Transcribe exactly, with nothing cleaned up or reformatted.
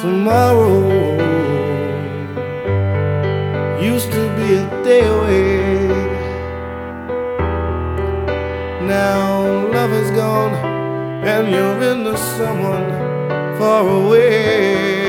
Tomorrow used to be a day away. Now love is gone and you're into someone far away.